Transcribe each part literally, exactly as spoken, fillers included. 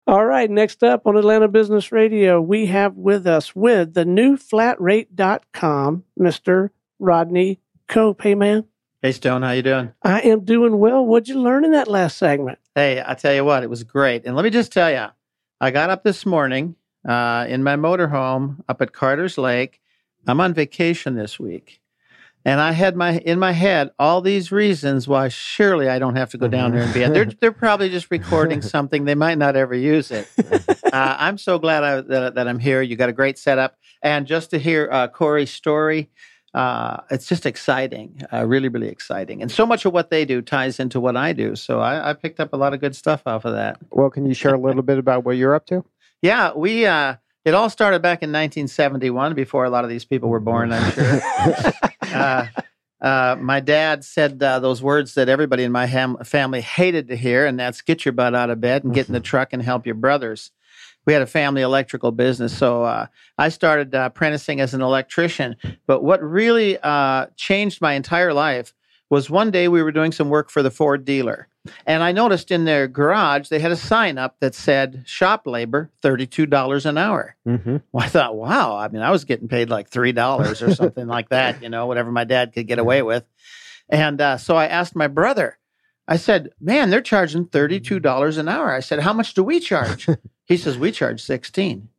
All right, next up on Atlanta Business Radio, we have with us with the new flat rate dot com, Mister Rodney Cope. Hey, man. Hey, Stone, how you doing? I am doing well. What'd you learn in that last segment? Hey, I tell you what, it was great. And let me just tell you, I got up this morning uh, in my motorhome up at Carter's Lake. I'm on vacation this week. And I had my in my head all these reasons why surely I don't have to go down there and be. They're they're probably just recording something. They might not ever use it. Uh, I'm so glad I, that that I'm here. You got a great setup, and just to hear uh, Corey's story, uh, it's just exciting. Uh, really, really exciting. And so much of what they do ties into what I do. So I, I picked up a lot of good stuff off of that. Well, can you share a little bit about what you're up to? Yeah, we. Uh, It all started back in nineteen seventy-one, before a lot of these people were born, I'm sure. uh, uh, my dad said uh, those words that everybody in my ham- family hated to hear, and that's get your butt out of bed and get in the truck and help your brothers. We had a family electrical business, so uh, I started uh, apprenticing as an electrician. But what really uh, changed my entire life was one day we were doing some work for the Ford dealer. And I noticed in their garage, they had a sign up that said shop labor, thirty-two dollars an hour. Mm-hmm. Well, I thought, wow, I mean, I was getting paid like three dollars or something like that, you know, whatever my dad could get away with. And uh, so I asked my brother, I said, man, they're charging thirty-two dollars an hour. I said, how much do we charge? He says, we charge sixteen.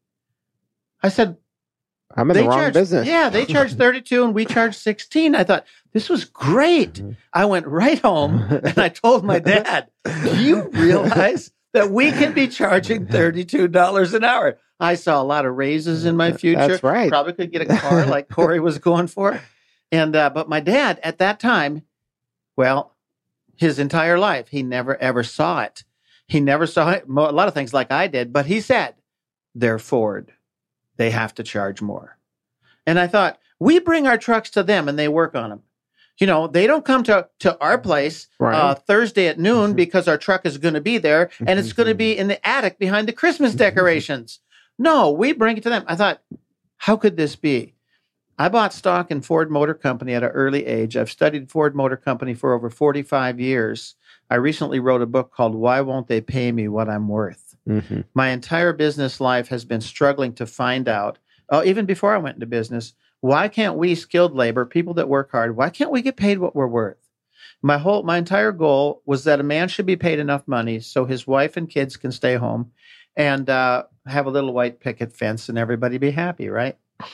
I said, I'm in the wrong charge, business. Yeah, they charge thirty-two and we charge sixteen. I thought, this was great. Mm-hmm. I went right home and I told my dad, do you realize that we can be charging thirty-two dollars an hour? I saw a lot of raises in my future. That's right. Probably could get a car like Corey was going for. And uh, but my dad at that time, well, his entire life, he never ever saw it. He never saw it. A lot of things like I did, but he said, they're Ford. They have to charge more. And I thought, we bring our trucks to them and they work on them. You know, they don't come to, to our place right. uh, Thursday at noon because our truck is going to be there and it's going to be in the attic behind the Christmas decorations. No, we bring it to them. I thought, how could this be? I bought stock in Ford Motor Company at an early age. I've studied Ford Motor Company for over forty-five years. I recently wrote a book called Why Won't They Pay Me What I'm Worth? Mm-hmm. My entire business life has been struggling to find out, oh, even before I went into business, why can't we skilled labor, people that work hard, why can't we get paid what we're worth? My whole, my entire goal was that a man should be paid enough money so his wife and kids can stay home and uh, have a little white picket fence and everybody be happy, right?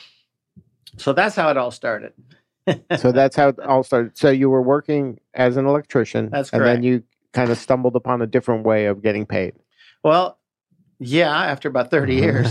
So that's how it all started. So that's how it all started. So you were working as an electrician. That's correct. And then you kind of stumbled upon a different way of getting paid. Well, yeah, after about thirty years.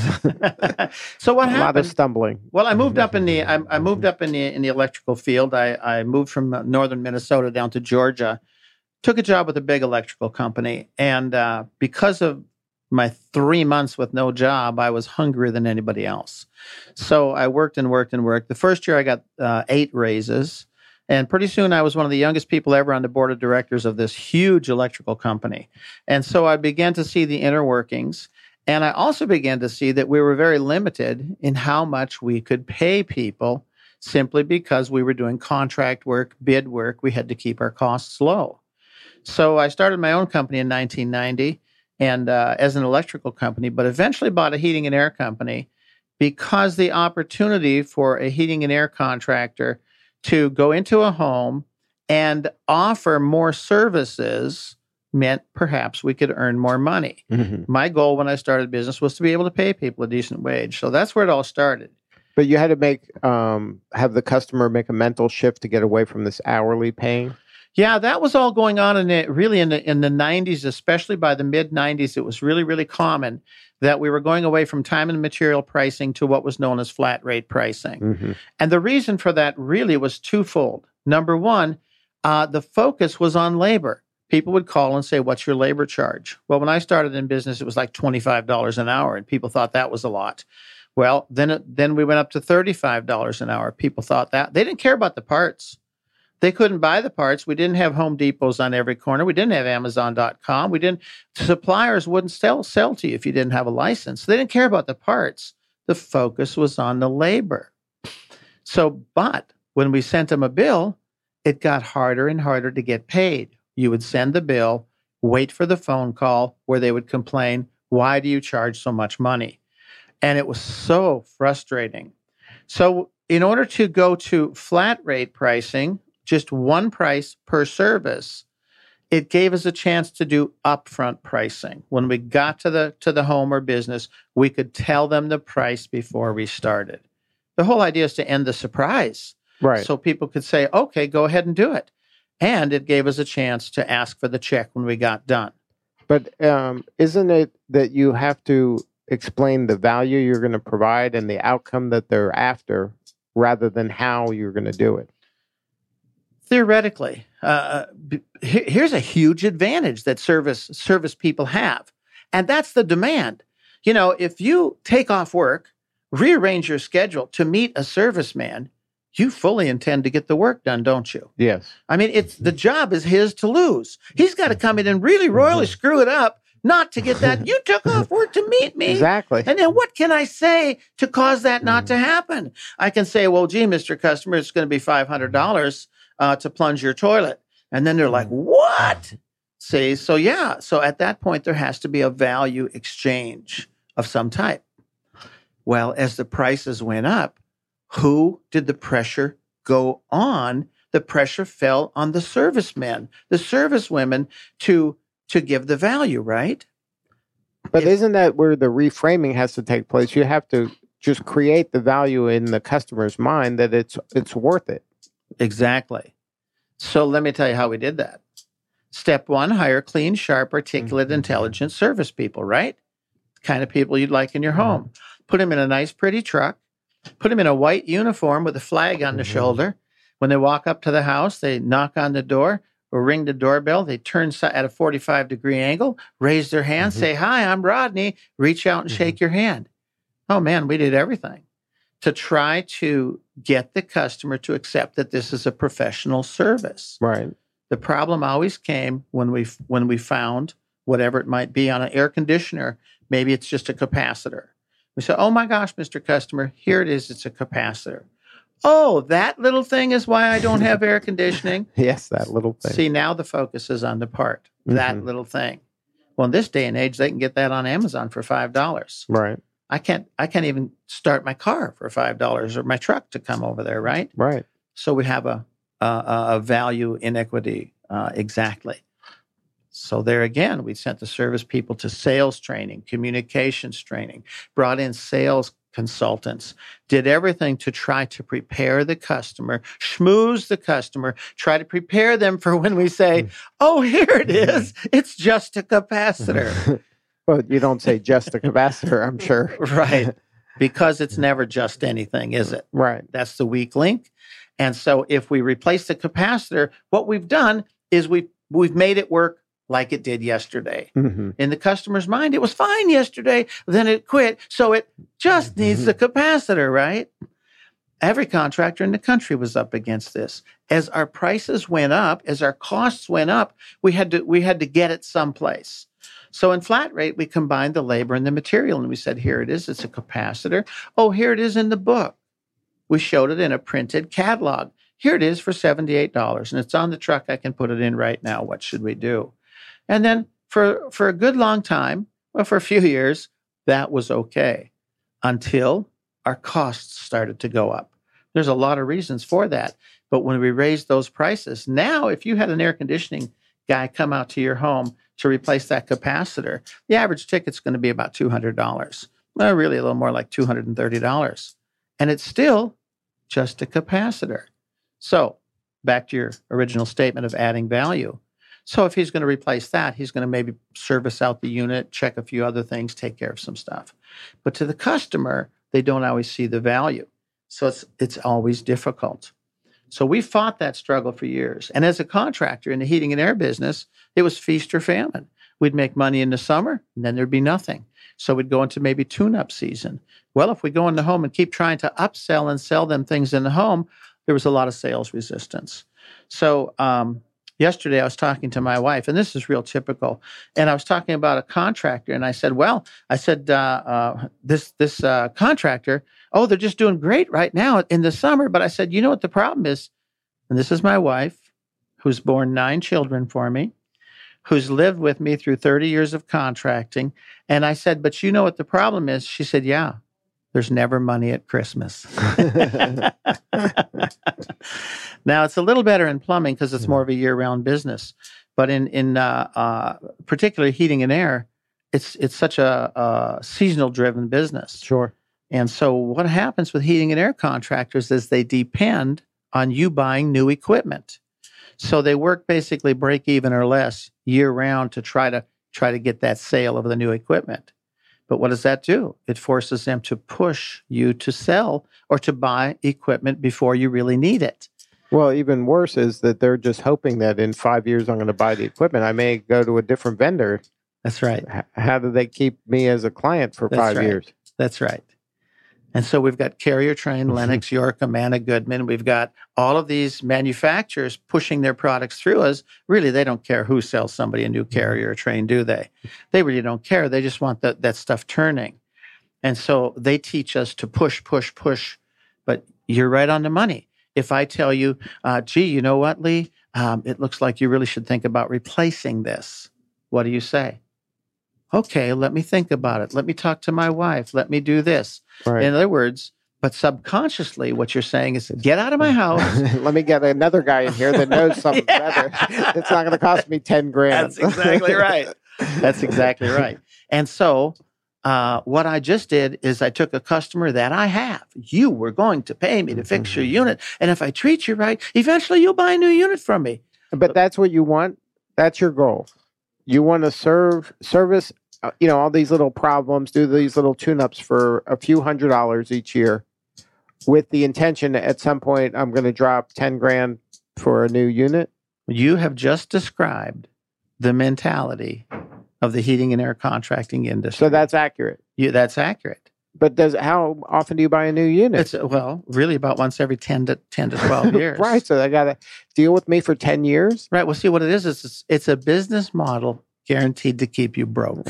So what a happened? A lot of stumbling. Well, I moved up in the I, I moved up in the in the electrical field. I, I moved from northern Minnesota down to Georgia. Took a job with a big electrical company, and uh, because of my three months with no job, I was hungrier than anybody else. So I worked and worked and worked. The first year, I got uh, eight raises. And pretty soon I was one of the youngest people ever on the board of directors of this huge electrical company. And so I began to see the inner workings. And I also began to see that we were very limited in how much we could pay people simply because we were doing contract work, bid work. We had to keep our costs low. So I started my own company in nineteen ninety and uh, as an electrical company, but eventually bought a heating and air company because the opportunity for a heating and air contractor to go into a home and offer more services meant perhaps we could earn more money. Mm-hmm. My goal when I started business was to be able to pay people a decent wage. So that's where it all started. But you had to make um, have the customer make a mental shift to get away from this hourly paying? Yeah, that was all going on in the, really in the in the nineties, especially by the mid nineties. It was really, really common that we were going away from time and material pricing to what was known as flat rate pricing. Mm-hmm. And the reason for that really was twofold. Number one, uh, the focus was on labor. People would call and say, what's your labor charge? Well, when I started in business, it was like twenty-five dollars an hour, and people thought that was a lot. Well, then it, then we went up to thirty-five dollars an hour. People thought that. They didn't care about the parts. They couldn't buy the parts. We didn't have Home Depots on every corner. We didn't have Amazon dot com. We didn't. Suppliers wouldn't sell sell to you if you didn't have a license. They didn't care about the parts. The focus was on the labor. So, but when we sent them a bill, it got harder and harder to get paid. You would send the bill, wait for the phone call where they would complain, Why do you charge so much money? And it was so frustrating. So in order to go to flat rate pricing, just one price per service, it gave us a chance to do upfront pricing. When we got to the to the home or business, we could tell them the price before we started. The whole idea is to end the surprise. Right. So people could say, okay, go ahead and do it. And it gave us a chance to ask for the check when we got done. But um, isn't it that you have to explain the value you're going to provide and the outcome that they're after rather than how you're going to do it? Theoretically, uh, b- here's a huge advantage that service service people have, and that's the demand. You know, if you take off work, rearrange your schedule to meet a serviceman, you fully intend to get the work done, don't you? Yes. I mean, it's the job is his to lose. He's got to come in and really royally screw it up, not to get that. You took off work to meet me. Exactly. And then what can I say to cause that not to happen? I can say, well, gee, Mister Customer, it's going to be five hundred dollars uh, to plunge your toilet. And then they're like, what? See, so yeah. So at that point, there has to be a value exchange of some type. Well, as the prices went up, who did the pressure go on? The pressure fell on the servicemen, the servicewomen to to give the value, right? But If- isn't that where the reframing has to take place? You have to just create the value in the customer's mind that it's it's worth it. Exactly. So let me tell you how we did that. Step one, hire clean, sharp, articulate, intelligent service people, right? The kind of people you'd like in your home. Put them in a nice, pretty truck. Put them in a white uniform with a flag on the shoulder. When they walk up to the house, they knock on the door or ring the doorbell. They turn si- at a forty-five degree angle, raise their hand, Mhm. say, hi, I'm Rodney. Reach out and Mhm. shake your hand. Oh, man, we did everything to try to get the customer to accept that this is a professional service. Right. The problem always came when we when we found whatever it might be on an air conditioner. Maybe it's just a capacitor. We say, oh my gosh, Mister Customer, here it is. It's a capacitor. Oh, that little thing is why I don't have air conditioning. Yes, that little thing. See, now the focus is on the part, that Mhm. little thing. Well, in this day and age, they can get that on Amazon for five dollars. Right. I can't I can't even start my car for five dollars or my truck to come over there, right? Right. So we have a a, a value inequity uh, exactly. So there again, we sent the service people to sales training, communications training, brought in sales consultants, did everything to try to prepare the customer, schmooze the customer, try to prepare them for when we say, oh, here it is. It's just a capacitor. Well, you don't say just a capacitor, I'm sure. Right. Because it's never just anything, is it? Right. That's the weak link. And so if we replace the capacitor, what we've done is we've, we've made it work like it did yesterday. Mm-hmm. In the customer's mind, it was fine yesterday, then it quit. So it just needs the capacitor, right? Every contractor in the country was up against this. As our prices went up, as our costs went up, we had to we had to get it someplace. So in flat rate, we combined the labor and the material, and we said, here it is, it's a capacitor. Oh, here it is in the book. We showed it in a printed catalog. Here it is for seventy-eight dollars, and it's on the truck. I can put it in right now. What should we do? And then for, for a good long time, well, for a few years, that was okay until our costs started to go up. There's a lot of reasons for that. But when we raised those prices, now if you had an air conditioning guy come out to your home to replace that capacitor, the average ticket's going to be about two hundred dollars. Well, really a little more like two hundred thirty dollars. And it's still just a capacitor. So back to your original statement of adding value. So if he's going to replace that, he's going to maybe service out the unit, check a few other things, take care of some stuff. But to the customer, they don't always see the value. So it's it's always difficult. So we fought that struggle for years. And as a contractor in the heating and air business, it was feast or famine. We'd make money in the summer, and then there'd be nothing. So we'd go into maybe tune-up season. Well, if we go in the home and keep trying to upsell and sell them things in the home, there was a lot of sales resistance. So um, yesterday I was talking to my wife, and this is real typical. And I was talking about a contractor, and I said, well, I said, uh, uh, this this uh, contractor, oh, they're just doing great right now in the summer. But I said, you know what the problem is? And this is my wife, who's borne nine children for me, who's lived with me through thirty years of contracting. And I said, but you know what the problem is? She said, yeah, there's never money at Christmas. Now, it's a little better in plumbing because it's more of a year-round business. But in, in uh, uh, particularly heating and air, it's it's such a, a seasonal-driven business. Sure. And so what happens with heating and air contractors is they depend on you buying new equipment. So they work basically break even or less year-round to try to try to get that sale of the new equipment. But what does that do? It forces them to push you to sell or to buy equipment before you really need it. Well, even worse is that they're just hoping that in five years I'm going to buy the equipment. I may go to a different vendor. That's right. H- how do they keep me as a client for That's five right. years? That's right. And so we've got Carrier Train, Lennox, York, Amana, Goodman. We've got all of these manufacturers pushing their products through us. Really, they don't care who sells somebody a new Carrier or Train, do they? They really don't care. They just want that, that stuff turning. And so they teach us to push, push, push. But you're right on the money. If I tell you, uh, gee, you know what, Lee? Um, it looks like you really should think about replacing this. What do you say? Okay, let me think about it. Let me talk to my wife. Let me do this. Right. In other words, but subconsciously, what you're saying is, get out of my house. Let me get another guy in here that knows something Yeah. better. It's not going to cost me ten grand. That's exactly right. That's exactly right. And so uh, what I just did is I took a customer that I have. You were going to pay me to fix your unit. And if I treat you right, eventually you'll buy a new unit from me. But that's what you want. That's your goal. You want to serve service, uh, you know, all these little problems, do these little tune-ups for a few hundred dollars each year with the intention that at some point I'm going to drop ten grand for a new unit. You have just described the mentality of the heating and air contracting industry. So that's accurate. You, that's accurate. But does how often do you buy a new unit? It's well, really about once every ten to twelve years. Right. So they got to deal with me for ten years. Right. Well, see what it is. It's, it's a business model guaranteed to keep you broke.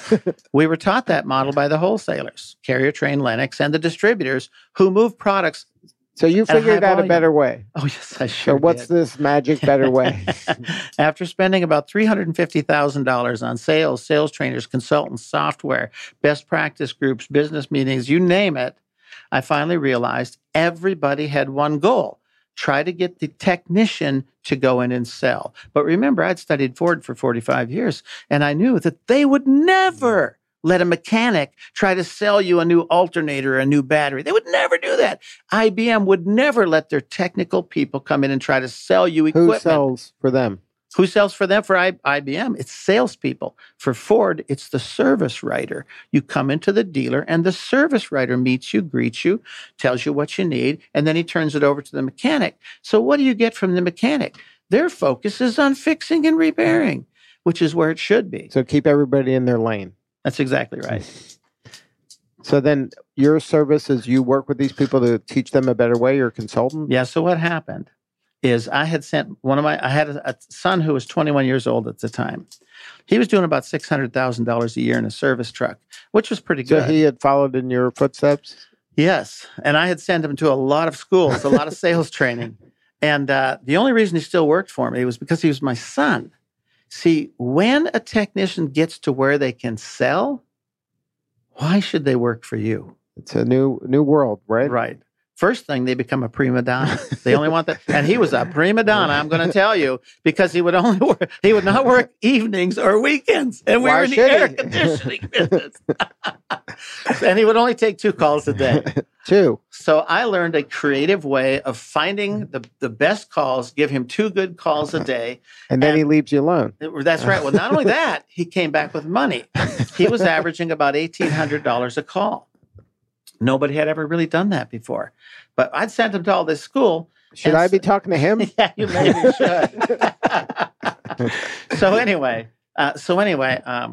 We were taught that model by the wholesalers, Carrier, Train, Lennox, and the distributors who move products. So you At a high figured out a volume. better way. Oh, yes, I sure So what's did. this magic better way? After spending about three hundred fifty thousand dollars on sales, sales trainers, consultants, software, best practice groups, business meetings, you name it, I finally realized everybody had one goal. Try to get the technician to go in and sell. But remember, I'd studied Ford for forty-five years, and I knew that they would never let a mechanic try to sell you a new alternator or a new battery. They would never do that. I B M would never let their technical people come in and try to sell you equipment. Who sells for them? Who sells for them? For I- IBM, it's salespeople. For Ford, it's the service writer. You come into the dealer, and the service writer meets you, greets you, tells you what you need, and then he turns it over to the mechanic. So what do you get from the mechanic? Their focus is on fixing and repairing, which is where it should be. So keep everybody in their lane. That's exactly right. So then your service is you work with these people to teach them a better way. You're a consultant? Yeah, so what happened is I had sent one of my, I had a, a son who was twenty-one years old at the time. He was doing about six hundred thousand dollars a year in a service truck, which was pretty So good. he had followed in your footsteps? Yes. And I had sent him to a lot of schools, a lot of sales training. And uh, the only reason he still worked for me was because he was my son. See, when a technician gets to where they can sell, why should they work for you? It's a new new world, right? Right. First thing, they become a prima donna. They only want that. And he was a prima donna, I'm going to tell you, because he would only work, he would not work evenings or weekends. And we Why were in the should air he? conditioning business. And he would only take two calls a day. Two. So I learned a creative way of finding the, the best calls, give him two good calls a day. And then And- he leaves you alone. That's right. Well, not only that, he came back with money. He was averaging about eighteen hundred dollars a call. Nobody had ever really done that before. But I'd sent him to all this school. Should and I so- be talking to him? Yeah, you maybe should. So anyway, uh, so anyway, um,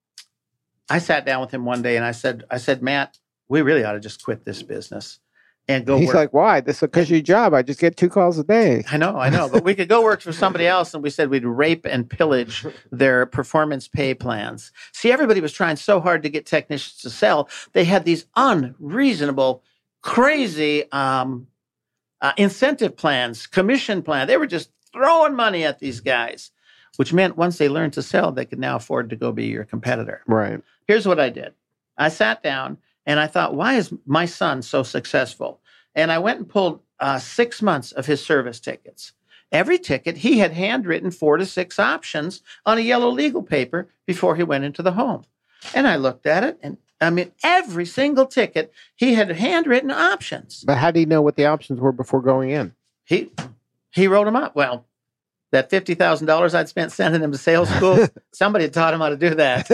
I sat down with him one day and I said, I said, Matt, we really ought to just quit this business and go He's work. like, why? This is a cushy job. I just get two calls a day. I know, I know, but we could go work for somebody else, and we said we'd rape and pillage their performance pay plans. See, everybody was trying so hard to get technicians to sell. They had these unreasonable, crazy um, uh, incentive plans, commission plan. They were just throwing money at these guys. which meant once they learned to sell, they could now afford to go be your competitor. Right. Here's what I did. I sat down and I thought, why is my son so successful? And I went and pulled uh, six months of his service tickets. Every ticket, he had handwritten four to six options on a yellow legal paper before he went into the home. And I looked at it, and I mean, every single ticket, he had handwritten options. But how do you know what the options were before going in? He he wrote them up. Well, that fifty thousand dollars I'd spent sending him to sales school, somebody had taught him how to do that.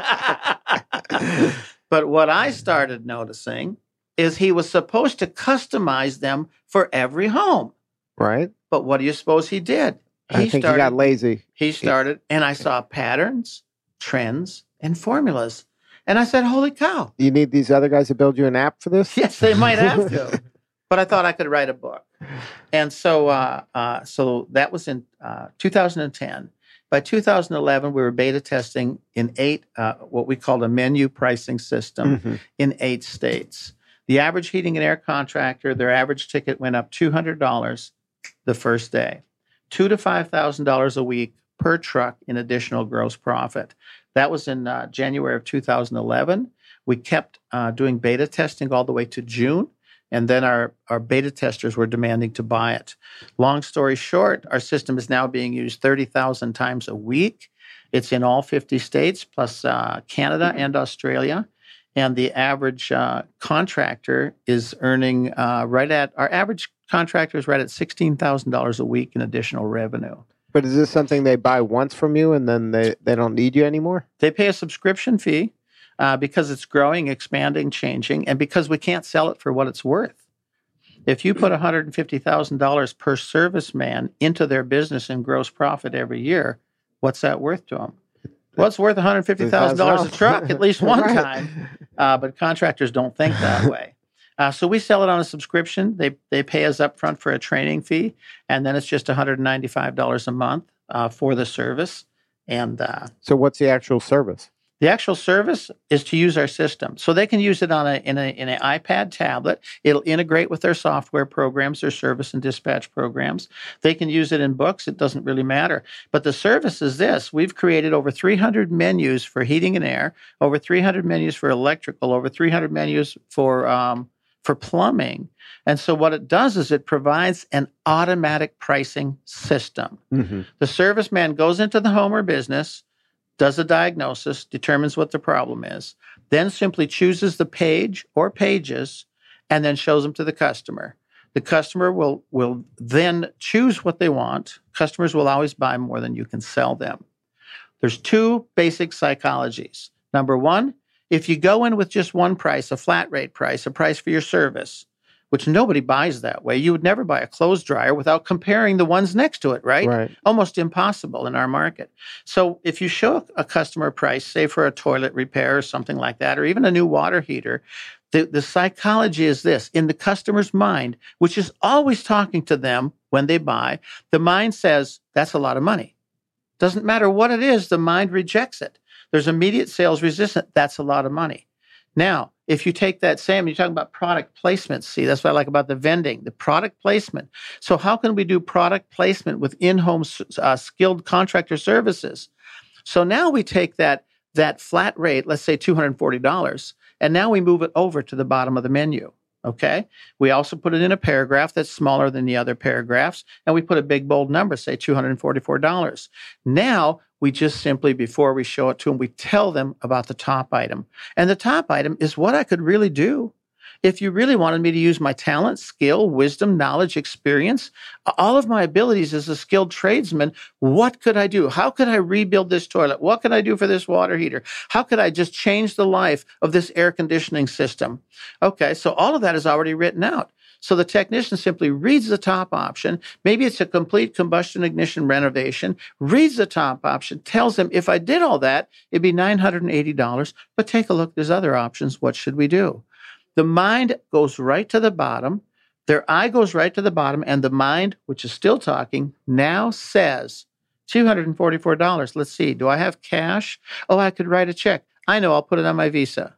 But what I started noticing is he was supposed to customize them for every home. Right. But what do you suppose he did? He I think started, he got lazy. He started, and I saw patterns, trends, and formulas. And I said, holy cow. You need these other guys to build you an app for this? Yes, they might have to. But I thought I could write a book. And so uh, uh, so that was in uh, two thousand ten. By two thousand eleven, we were beta testing in eight, uh, what we called a menu pricing system Mm-hmm. in eight states. The average heating and air contractor, their average ticket went up two hundred dollars the first day, two to five thousand dollars a week per truck in additional gross profit. That was in uh, January of two thousand eleven. We kept uh, doing beta testing all the way to June, and then our, our beta testers were demanding to buy it. Long story short, our system is now being used thirty thousand times a week. It's in all fifty states, plus uh, Canada and Australia. And the average uh, contractor is earning uh, right at, our average contractor is right at sixteen thousand dollars a week in additional revenue. But is this something they buy once from you and then they, they don't need you anymore? They pay a subscription fee uh, because it's growing, expanding, changing, and because we can't sell it for what it's worth. If you put one hundred fifty thousand dollars per serviceman into their business in gross profit every year, what's that worth to them? Well, it's worth one hundred fifty thousand dollars a truck at least one Right. time, uh, but contractors don't think that way. Uh, so we sell it on a subscription. They they pay us up front for a training fee, and then it's just one hundred ninety-five dollars a month uh, for the service. And uh, So what's the actual service? the actual service is to use our system. So they can use it on a in a in an iPad tablet. It'll integrate with their software programs, their service and dispatch programs. They can use it in books. It doesn't really matter. But the service is this. We've created over three hundred menus for heating and air, over three hundred menus for electrical, over three hundred menus for um, for plumbing. And so what it does is it provides an automatic pricing system. Mm-hmm. The serviceman goes into the home or business, does a diagnosis, determines what the problem is, then simply chooses the page or pages, and then shows them to the customer. The customer will, will then choose what they want. Customers will always buy more than you can sell them. There's two basic psychologies. Number one, if you go in with just one price, a flat rate price, a price for your service, which nobody buys that way. You would never buy a clothes dryer without comparing the ones next to it, right? Right. Almost impossible in our market. So if you show a customer a price, say for a toilet repair or something like that, or even a new water heater, the, the psychology is this. In the customer's mind, which is always talking to them when they buy, the mind says, that's a lot of money. Doesn't matter what it is, the mind rejects it. There's immediate sales resistance. That's a lot of money. Now, if you take that same, you're talking about product placement. See, that's what I like about the vending, the product placement. So how can we do product placement with in-home uh, skilled contractor services? So now we take that, that flat rate, let's say two hundred forty dollars, and now we move it over to the bottom of the menu. Okay. We also put it in a paragraph that's smaller than the other paragraphs, and we put a big bold number, say two hundred forty-four dollars. Now we just simply, before we show it to them, we tell them about the top item. And the top item is what I could really do. If you really wanted me to use my talent, skill, wisdom, knowledge, experience, all of my abilities as a skilled tradesman, what could I do? How could I rebuild this toilet? What could I do for this water heater? How could I just change the life of this air conditioning system? Okay, so all of that is already written out. So the technician simply reads the top option. Maybe it's a complete combustion ignition renovation, reads the top option, tells them, if I did all that, it'd be nine hundred eighty dollars. But take a look, there's other options. What should we do? The mind goes right to the bottom. Their eye goes right to the bottom. And the mind, which is still talking, now says, two hundred forty-four dollars. Let's see. Do I have cash? Oh, I could write a check. I know. I'll put it on my Visa.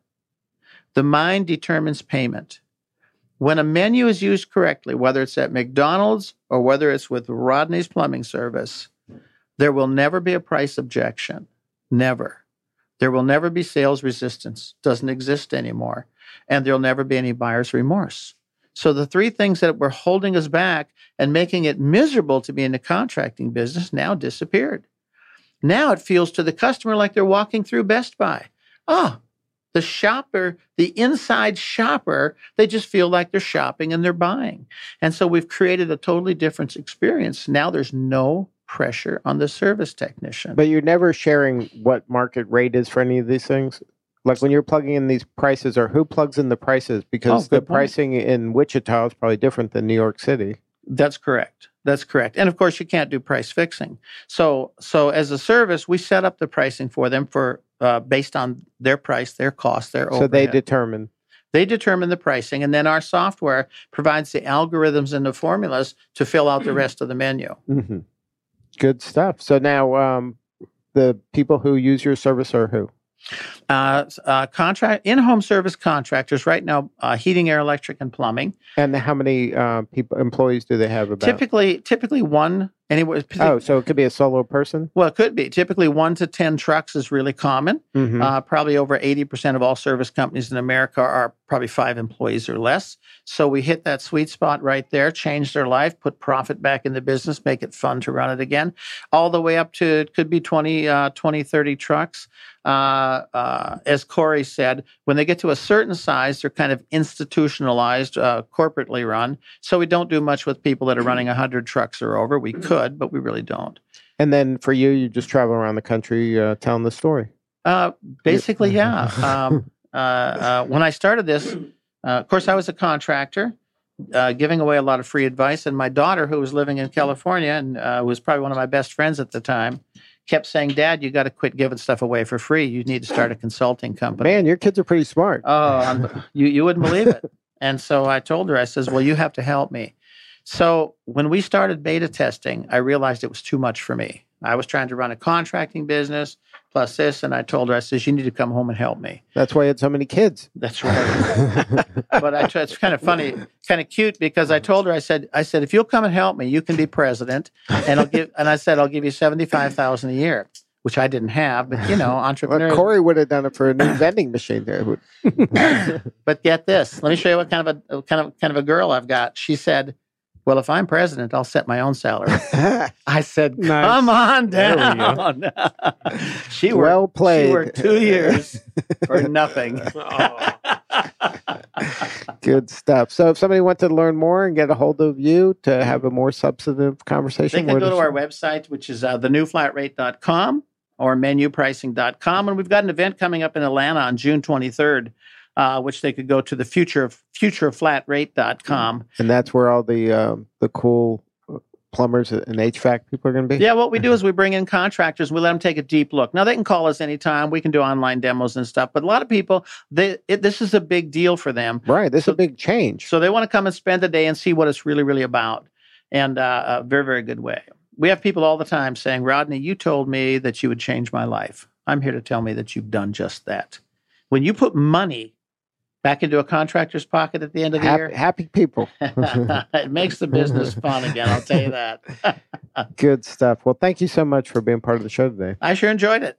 The mind determines payment. When a menu is used correctly, whether it's at McDonald's or whether it's with Rodney's Plumbing Service, There will never be a price objection. Never. There will never be sales resistance. Doesn't exist anymore. And there'll never be any buyer's remorse. So the three things that were holding us back and making it miserable to be in the contracting business now disappeared. Now it feels to the customer like they're walking through Best Buy. Oh, the shopper, the inside shopper, they just feel like they're shopping and they're buying. And so we've created a totally different experience. Now there's no pressure on the service technician. But you're never sharing what market rate is for any of these things? Like when you're plugging in these prices, or who plugs in the prices? Because Oh, the good point. pricing in Wichita is probably different than New York City. That's correct. That's correct. And of course, you can't do price fixing. So, so as a service, we set up the pricing for them for uh, based on their price, their cost, their overhead. So they determine. They determine the pricing, and then our software provides the algorithms and the formulas to fill out the rest of the menu. Mm-hmm. Good stuff. So now um, the people who use your service are who? Uh, uh, contract in-home service contractors right now, uh, heating, air, electric, and plumbing. And how many uh, people employees do they have about? Typically, typically one anywhere. Oh, so it could be a solo person? Well, it could be. Typically, one to ten trucks is really common. Mm-hmm. Uh, probably over eighty percent of all service companies in America are probably five employees or less. So we hit that sweet spot right there, change their life, put profit back in the business, make it fun to run it again, all the way up to, it could be twenty, uh, twenty, thirty trucks. Uh, uh, as Corey said, when they get to a certain size, they're kind of institutionalized, uh, corporately run. So we don't do much with people that are running one hundred trucks or over. We could, but we really don't. And then for you, you just travel around the country uh, telling the story. Uh, basically, yeah. Um, uh, uh, when I started this, uh, of course, I was a contractor, uh, giving away a lot of free advice. And my daughter, who was living in California and uh, was probably one of my best friends at the time, kept saying, "Dad, you got to quit giving stuff away for free. You need to start a consulting company." Man, your kids are pretty smart. Oh, I'm, you you wouldn't believe it. And so I told her, I says, "Well, you have to help me." So when we started beta testing, I realized it was too much for me. I was trying to run a contracting business plus this, and I told her, I says, "You need to come home and help me." That's why you had so many kids. That's right. But I, it's kind of funny, kind of cute, because I told her, I said, I said, "If you'll come and help me, you can be president, and I'll give." And I said, "I'll give you seventy-five thousand a year," which I didn't have, but you know, entrepreneur. Well, Corey would have done it for a new vending machine there. But get this, let me show you what kind of a kind of kind of a girl I've got. She said, "Well, if I'm president, I'll set my own salary." I said, Nice. "Come on There we down." She worked, Well played. She worked two years for nothing. Oh. Good stuff. So if somebody wants to learn more and get a hold of you to have a more substantive They conversation, can where go to does- our website, which is uh, the new flat rate dot com or menu pricing dot com. And we've got an event coming up in Atlanta on June twenty-third, uh, which they could go to the future of future flat rate dot com. and that's where all the um, the cool plumbers and H V A C people are going to be? Yeah, what we do is we bring in contractors. We let them take a deep look. Now, they can call us anytime. We can do online demos and stuff. But a lot of people, they, it, this is a big deal for them. Right. This So- is a big change. So they want to come and spend the day and see what it's really, really about. And uh, a very, very good way. We have people all the time saying, "Rodney, you told me that you would change my life. I'm here to tell me that you've done just that." When you put money back into a contractor's pocket at the end of the happy, year, happy people. it makes the business fun again, I'll tell you that. Good stuff. Well, thank you so much for being part of the show today. I sure enjoyed it.